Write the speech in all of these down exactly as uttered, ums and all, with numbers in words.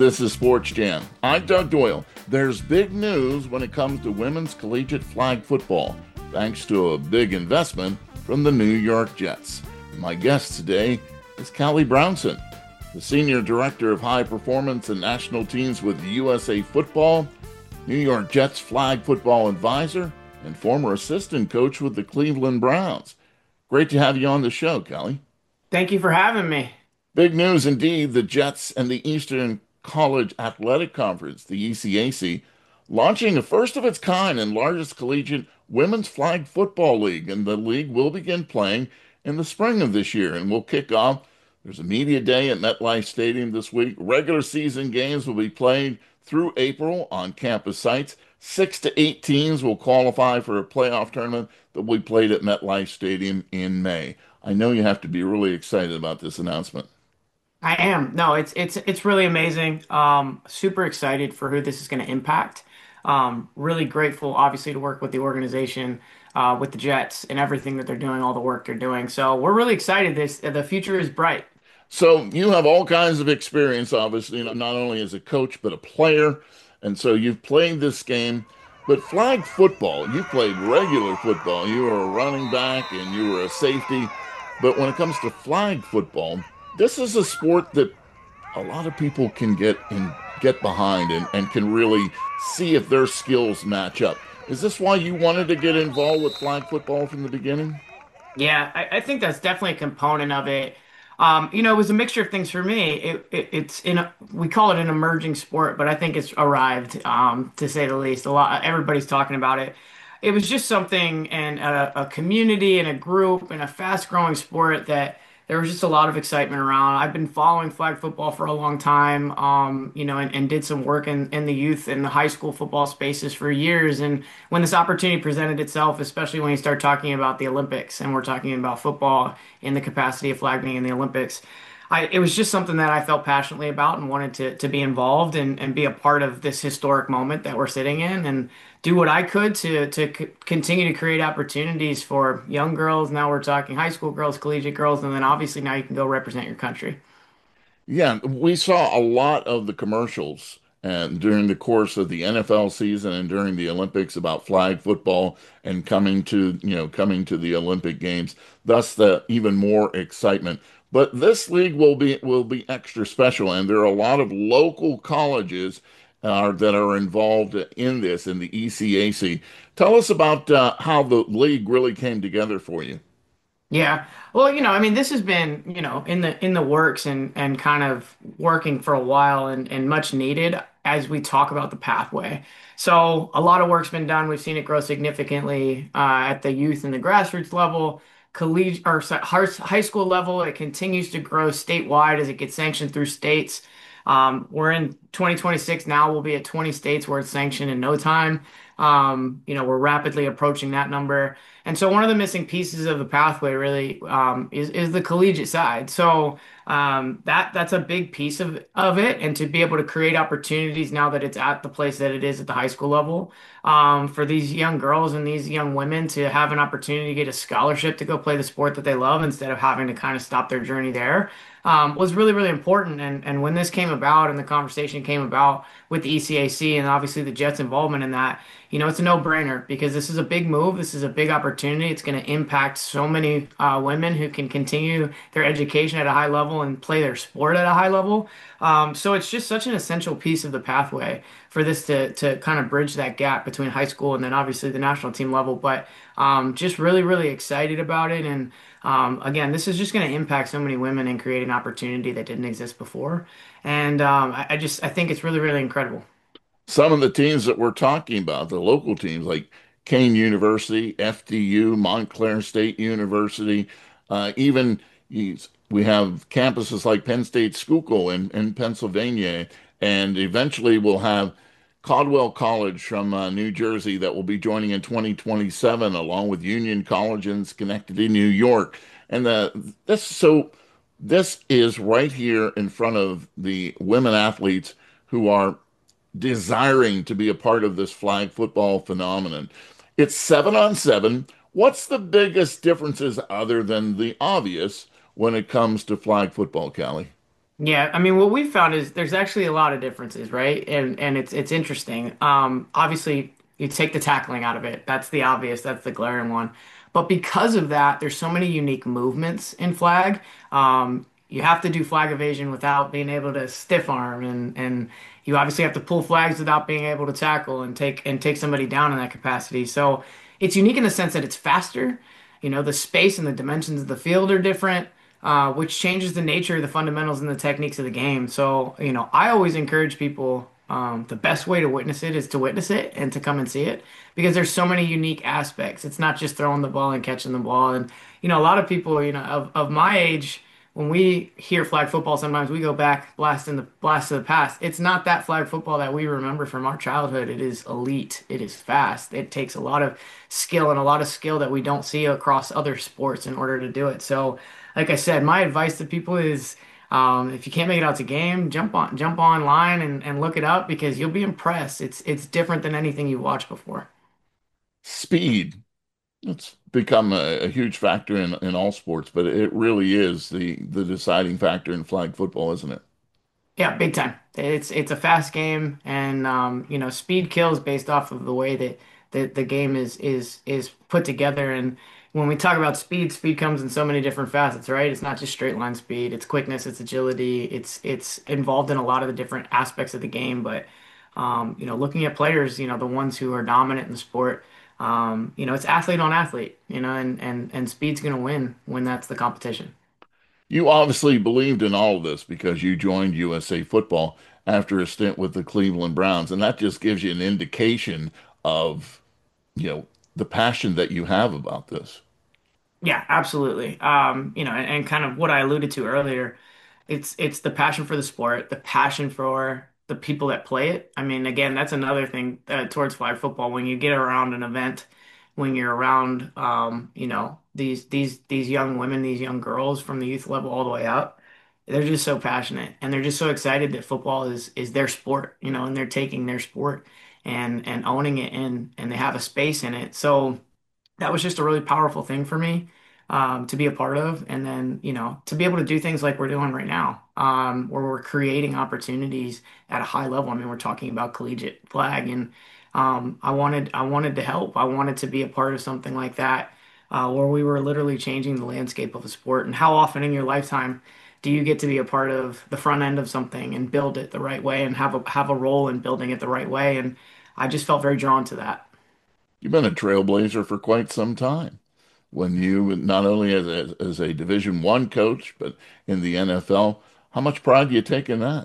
This is Sports Jam. I'm Doug Doyle. There's big news when it comes to women's collegiate flag football, thanks to a big investment from the New York Jets. My guest today is Callie Brownson, the Senior Director of High Performance and National Teams with U S A Football, New York Jets flag football advisor, and former assistant coach with the Cleveland Browns. Great to have you on the show, Callie. Thank you for having me. Big news indeed. The Jets and the Eastern College Athletic Conference, the E C A C, launching a first of its kind and largest collegiate women's flag football league. And the league will begin playing in the spring of this year and will kick off. There's a media day at MetLife Stadium this week. Regular season games will be played through April on campus sites. Six to eight teams will qualify for a playoff tournament that will be played at MetLife Stadium in May. I know you have to be really excited about this announcement. I am. No, it's it's it's really amazing. Um, super excited for who this is going to impact. Um, really grateful, obviously, to work with the organization, uh, with the Jets, and everything that they're doing, all the work they're doing. So we're really excited. This the future is bright. So you have all kinds of experience, obviously, you know, not only as a coach, but a player. And so you've played this game. But flag football, you played regular football. You were a running back and you were a safety. But when it comes to flag football, this is a sport that a lot of people can get in, get behind and, and can really see if their skills match up. Is this why you wanted to get involved with flag football from the beginning? Yeah, I, I think that's definitely a component of it. Um, you know, it was a mixture of things for me. It, it, it's in a, we call it an emerging sport, but I think it's arrived, um, to say the least. A lot, everybody's talking about it. It was just something and a, a community and a group and a fast-growing sport that there was just a lot of excitement around. I've been following flag football for a long time, um, you know, and, and did some work in, in the youth and the high school football spaces for years. And when this opportunity presented itself, especially when you start talking about the Olympics and we're talking about football in the capacity of flag being in the Olympics, I, it was just something that I felt passionately about and wanted to to be involved and, and be a part of this historic moment that we're sitting in and do what I could to to c continue to create opportunities for young girls. Now we're talking high school girls, collegiate girls, and then obviously now you can go represent your country. Yeah, we saw a lot of the commercials and during the course of the N F L season and during the Olympics about flag football and coming to, you know, coming to the Olympic Games, thus the even more excitement. But this league will be will be extra special, and there are a lot of local colleges uh, that are involved in this in the E C A C. Tell us about uh, how the league really came together for you. Yeah. Well, you know, I mean, this has been, you know, in the in the works and and kind of working for a while and and much needed as we talk about the pathway. So a lot of work's been done. We've seen it grow significantly uh, at the youth and the grassroots level, collegiate or sorry, high high school level. It continues to grow statewide as it gets sanctioned through states. Um, we're in twenty twenty-six now. We'll be at twenty states where it's sanctioned in no time. Um, you know, we're rapidly approaching that number. And so one of the missing pieces of the pathway really um, is is the collegiate side. So um, that that's a big piece of of it, and to be able to create opportunities now that it's at the place that it is at the high school level um, for these young girls and these young women to have an opportunity to get a scholarship to go play the sport that they love instead of having to kind of stop their journey there um, was really really important. And and when this came about and the conversation came about with the E C A C and obviously the Jets' involvement in that, you know, it's a no-brainer because this is a big move. This is a big opportunity. It's going to impact so many uh, women who can continue their education at a high level and play their sport at a high level. Um, so it's just such an essential piece of the pathway for this to to kind of bridge that gap between high school and then obviously the national team level. But um, just really, really excited about it. And um, again, this is just going to impact so many women and create an opportunity that didn't exist before. And um, I, I just I think it's really, really incredible. Some of the teams that we're talking about, the local teams like Kane University, F D U, Montclair State University, uh, even he's- we have campuses like Penn State Schuylkill in, in Pennsylvania, and eventually we'll have Caldwell College from uh, New Jersey that will be joining in twenty twenty-seven, along with Union College in Schenectady, New York. And the this so this is right here in front of the women athletes who are desiring to be a part of this flag football phenomenon. It's seven on seven. What's the biggest differences other than the obvious when it comes to flag football, Callie? Yeah, I mean, what we've found is there's actually a lot of differences, right? And and it's it's interesting. Um, obviously, you take the tackling out of it. That's the obvious. That's the glaring one. But because of that, there's so many unique movements in flag. Um, you have to do flag evasion without being able to stiff arm, and and you obviously have to pull flags without being able to tackle and take and take somebody down in that capacity. So it's unique in the sense that it's faster. You know, the space and the dimensions of the field are different, uh, which changes the nature of the fundamentals and the techniques of the game. So, you know, I always encourage people, um, the best way to witness it is to witness it and to come and see it because there's so many unique aspects. It's not just throwing the ball and catching the ball. And, you know, a lot of people, you know, of, of my age, when we hear flag football, sometimes we go back blast in the blast of the past. It's not that flag football that we remember from our childhood. It is elite. It is fast. It takes a lot of skill and a lot of skill that we don't see across other sports in order to do it. So, like I said, my advice to people is um, if you can't make it out to game, jump on jump online and, and look it up because you'll be impressed. It's it's different than anything you've watched before. Speed. It's become a, a huge factor in, in all sports, but it really is the the deciding factor in flag football, isn't it? Yeah, big time. It's it's a fast game, and um, you know, speed kills based off of the way that the the game is is is put together. And when we talk about speed, speed comes in so many different facets, right? It's not just straight line speed. It's quickness, it's agility, it's it's involved in a lot of the different aspects of the game. But um, you know, looking at players, you know, the ones who are dominant in the sport, um, you know, it's athlete on athlete, you know, and and and speed's gonna win when that's the competition. You obviously believed in all of this because you joined U S A Football after a stint with the Cleveland Browns, and that just gives you an indication of, you know, the passion that you have about this. Yeah, absolutely. Um, you know, and, and kind of what I alluded to earlier, it's it's the passion for the sport, the passion for the people that play it. I mean, again, that's another thing uh, towards flag football. When you get around an event, when you're around, um, you know, these these these young women, these young girls from the youth level all the way up, they're just so passionate and they're just so excited that football is is their sport, you know, and they're taking their sport and and owning it and and they have a space in it. So that was just a really powerful thing for me um, to be a part of. And then, you know, to be able to do things like we're doing right now, um, where we're creating opportunities at a high level. I mean, we're talking about collegiate flag, and um, I wanted I wanted to help. I wanted to be a part of something like that, uh, where we were literally changing the landscape of a sport. And how often in your lifetime do you get to be a part of the front end of something and build it the right way and have a have a role in building it the right way? And I just felt very drawn to that. You've been a trailblazer for quite some time. When you not only as a, as a Division One coach, but in the N F L, how much pride do you take in that?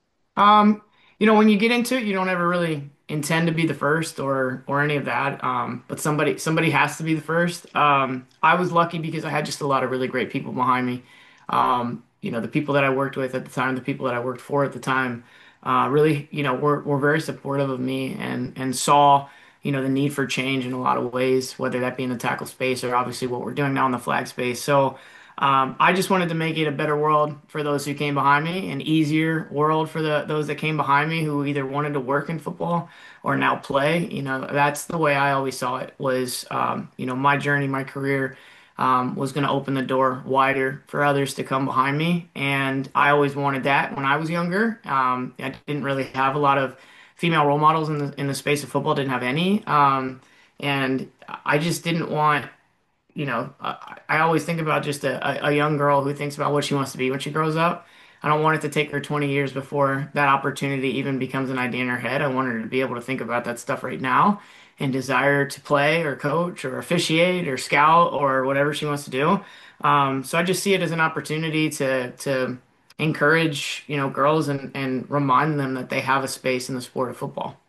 Um, you know, when you get into it, you don't ever really intend to be the first or or any of that. Um, but somebody somebody has to be the first. Um, I was lucky because I had just a lot of really great people behind me. Um, you know, the people that I worked with at the time, the people that I worked for at the time, uh, really, you know, were were very supportive of me and and saw, you know, the need for change in a lot of ways, whether that be in the tackle space or obviously what we're doing now in the flag space. So. Um, I just wanted to make it a better world for those who came behind me, an easier world for the those that came behind me who either wanted to work in football or now play. You know, that's the way I always saw it was, um, you know, my journey, my career, um, was going to open the door wider for others to come behind me. And I always wanted that when I was younger. Um, I didn't really have a lot of female role models in the in the space of football, didn't have any. Um, and I just didn't want you know, I, I always think about just a, a, a young girl who thinks about what she wants to be when she grows up. I don't want it to take her twenty years before that opportunity even becomes an idea in her head. I want her to be able to think about that stuff right now and desire to play or coach or officiate or scout or whatever she wants to do. Um, so I just see it as an opportunity to to encourage, you know, girls and, and remind them that they have a space in the sport of football.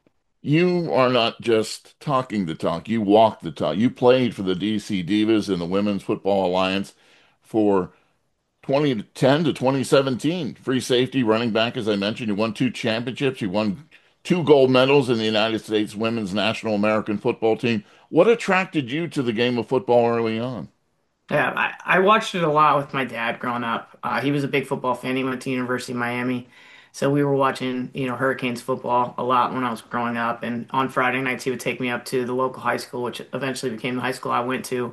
You are not just talking the talk, you walk the talk. You played for the D C Divas in the Women's Football Alliance for twenty ten to twenty seventeen. Free safety, running back, as I mentioned. You won two championships. You won two gold medals in the United States Women's National American Football Team. What attracted you to the game of football early on? Yeah, I, I watched it a lot with my dad growing up. Uh, he was a big football fan. He went to University of Miami. So we were watching, you know, Hurricanes football a lot when I was growing up. And on Friday nights, he would take me up to the local high school, which eventually became the high school I went to.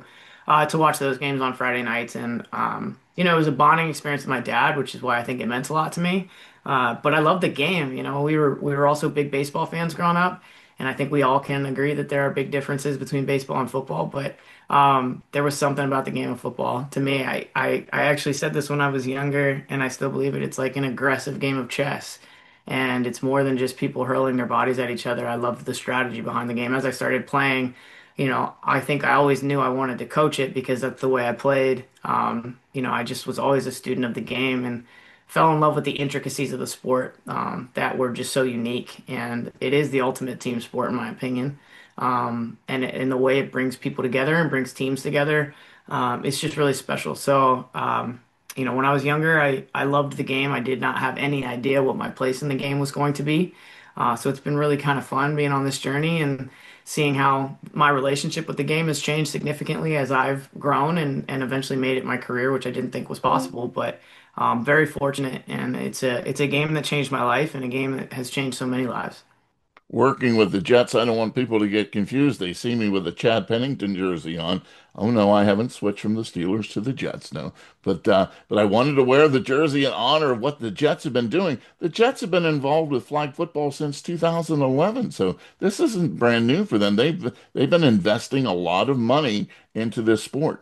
uh, to watch those games on Friday nights. And, um, you know, it was a bonding experience with my dad, which is why I think it meant a lot to me. Uh, but I love the game. You know, we were we were also big baseball fans growing up, and I think we all can agree that there are big differences between baseball and football. But um, there was something about the game of football. To me, I, I I actually said this when I was younger, and I still believe it. It's like an aggressive game of chess. And it's more than just people hurling their bodies at each other. I love the strategy behind the game. As I started playing, you know, I think I always knew I wanted to coach it because that's the way I played. Um, you know, I just was always a student of the game and fell in love with the intricacies of the sport um, that were just so unique. And it is the ultimate team sport, in my opinion. Um, and in the way it brings people together and brings teams together, um, it's just really special. So, um, you know, when I was younger, I, I loved the game. I did not have any idea what my place in the game was going to be. Uh, so it's been really kind of fun being on this journey and seeing how my relationship with the game has changed significantly as I've grown and, and eventually made it my career, which I didn't think was possible. But um, very fortunate, and it's a it's a game that changed my life and a game that has changed so many lives. Working with the Jets, I don't want people to get confused. They see me with a Chad Pennington jersey on. Oh no, I haven't switched from the Steelers to the Jets, no. But uh, but I wanted to wear the jersey in honor of what the Jets have been doing. The Jets have been involved with flag football since two thousand eleven, so this isn't brand new for them. They've they've been investing a lot of money into this sport.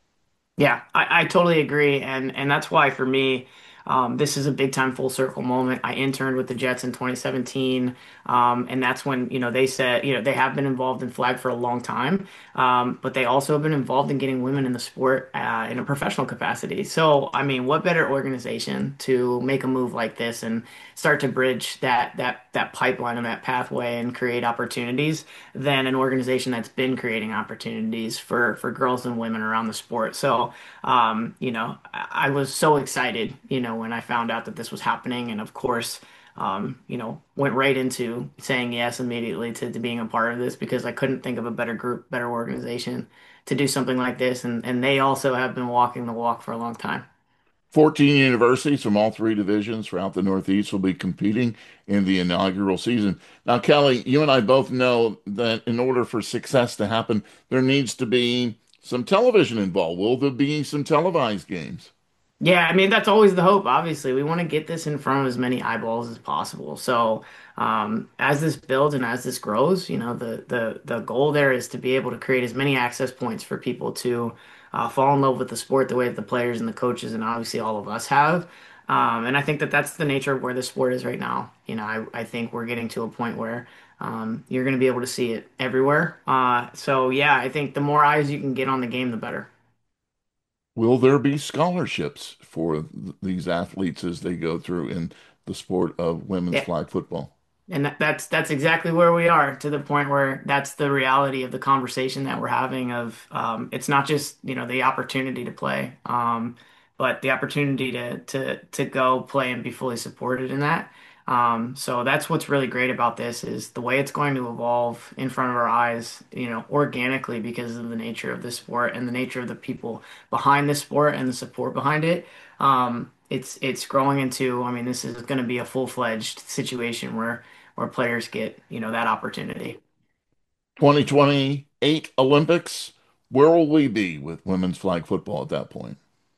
Yeah, I, I totally agree, and and that's why for me, um, this is a big time full circle moment. I interned with the Jets in twenty seventeen, um, and that's when you know they said you know they have been involved in flag for a long time, um, but they also have been involved in getting women in the sport uh, in a professional capacity. So I mean, what better organization to make a move like this and start to bridge that that that pipeline and that pathway and create opportunities than an organization that's been creating opportunities for for girls and women around the sport. So, um, you know, I, I was so excited, you know, when I found out that this was happening, and of course, um, you know, went right into saying yes immediately to, to being a part of this because I couldn't think of a better group, better organization to do something like this, and and they also have been walking the walk for a long time. fourteen universities from all three divisions throughout the Northeast will be competing in the inaugural season. Now, Kelly, you and I both know that in order for success to happen, there needs to be some television involved. Will there be some televised games? Yeah, I mean that's always the hope. Obviously, we want to get this in front of as many eyeballs as possible. So, um, as this builds and as this grows, you know, the the the goal there is to be able to create as many access points for people to uh, fall in love with the sport the way that the players and the coaches and obviously all of us have. Um, and I think that that's the nature of where the sport is right now. You know, I I think we're getting to a point where um, you're going to be able to see it everywhere. Uh, so yeah, I think the more eyes you can get on the game, the better. Will there be scholarships for th- these athletes as they go through in the sport of women's Yeah. flag football? And that, that's that's exactly where we are to the point where that's the reality of the conversation that we're having of um, it's not just you know the opportunity to play, um, but the opportunity to to to go play and be fully supported in that. Um, so that's what's really great about this is the way it's going to evolve in front of our eyes, you know, organically because of the nature of the sport and the nature of the people behind the sport and the support behind it. Um, it's it's growing into, I mean, this is going to be a full-fledged situation where where players get, you know, that opportunity. twenty twenty-eight Olympics, where will we be with women's flag football at that point?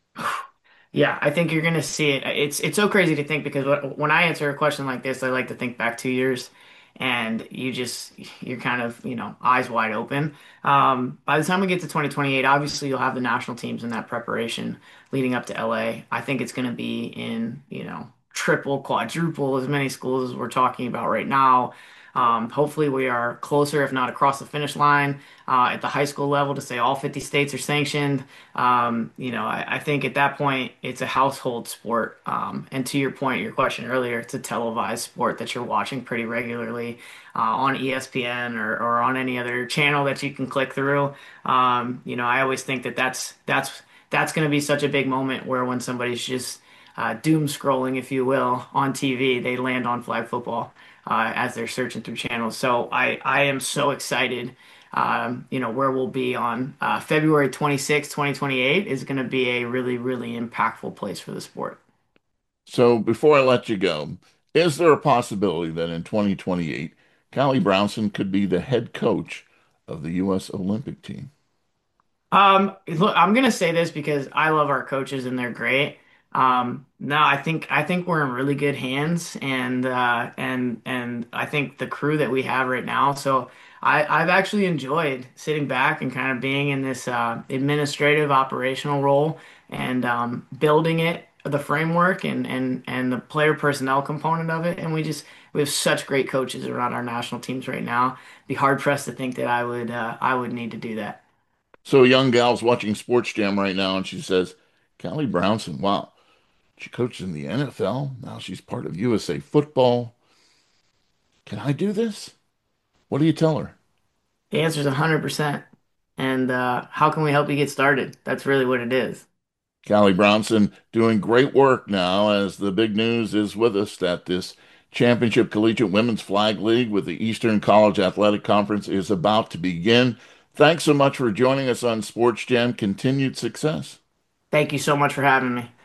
Yeah, I think you're gonna see it. It's it's so crazy to think because wh- when I answer a question like this, I like to think back two years, and you just you're kind of you know eyes wide open. Um, by the time we get to twenty twenty-eight, obviously you'll have the national teams in that preparation leading up to L A. I think it's gonna be in you know triple, quadruple as many schools as we're talking about right now. Um, hopefully we are closer, if not across the finish line, uh, at the high school level to say all fifty states are sanctioned. Um, you know, I, I think at that point it's a household sport. Um, and to your point, your question earlier, it's a televised sport that you're watching pretty regularly uh, on E S P N or, or on any other channel that you can click through. Um, you know, I always think that that's that's that's going to be such a big moment where when somebody's just uh, doom scrolling, if you will, on T V, they land on flag football uh, as they're searching through channels. So I I am so excited um, you know, where we'll be on uh, February twenty-sixth, twenty twenty-eight is going to be a really, really impactful place for the sport. So before I let you go, is there a possibility that in twenty twenty-eight, Callie Brownson could be the head coach of the U S Olympic team? Um, look, I'm gonna say this because I love our coaches and they're great. Um, no, I think I think we're in really good hands, and uh, and and I think the crew that we have right now. So I I've actually enjoyed sitting back and kind of being in this uh, administrative operational role and um, building it, the framework and and and the player personnel component of it. And we just we have such great coaches around our national teams right now. Be hard pressed to think that I would uh, I would need to do that. So a young gal's watching Sports Jam right now, and she says, Callie Brownson, wow, she coached in the N F L. Now she's part of U S A Football. Can I do this? What do you tell her? The answer is one hundred percent. And uh, how can we help you get started? That's really what it is. Callie Brownson doing great work now as the big news is with us that this Championship Collegiate Women's Flag League with the Eastern College Athletic Conference is about to begin. Thanks so much for joining us on Sports Jam. Continued success. Thank you so much for having me.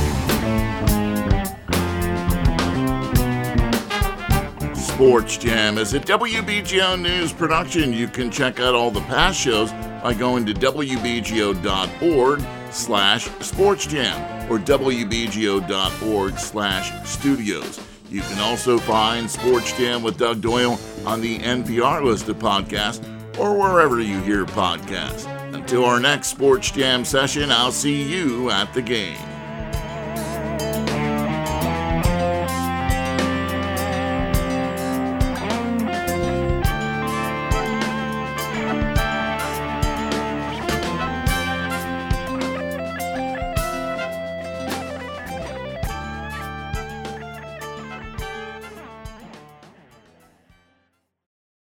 Sports Jam is a W B G O News production. You can check out all the past shows by going to W B G O dot org slash Sports Jam or W B G O dot org slash studios. You can also find Sports Jam with Doug Doyle on the N P R list of podcasts or wherever you hear podcasts. Until our next Sports Jam session, I'll see you at the game.